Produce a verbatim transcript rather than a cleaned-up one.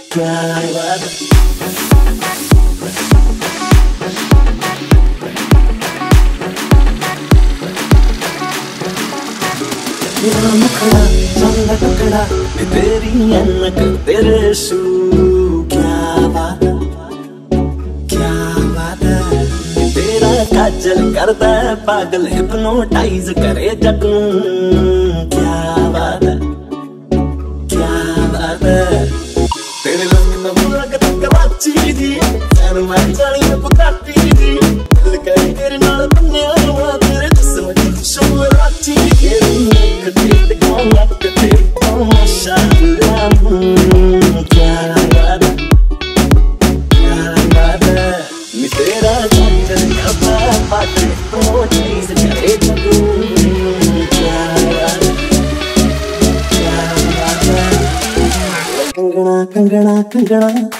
क्या बात है। तेरा मुखड़ा चंदा टुकड़ा तेरी अनक तेरे शू क्या बात है, क्या बात है। तेरा काजल करता है पागल हिप्नोटाइज करे जग नूं क्या बात है, क्या बात है। तेरे रंग ना बुलक तक वाची जी सैन मैं जानी बुकाटी जी दिल करे तेरे नाल बन्ने हुआ तेरे जिस्म दी खुशबू राची कंगना कंगना कंगना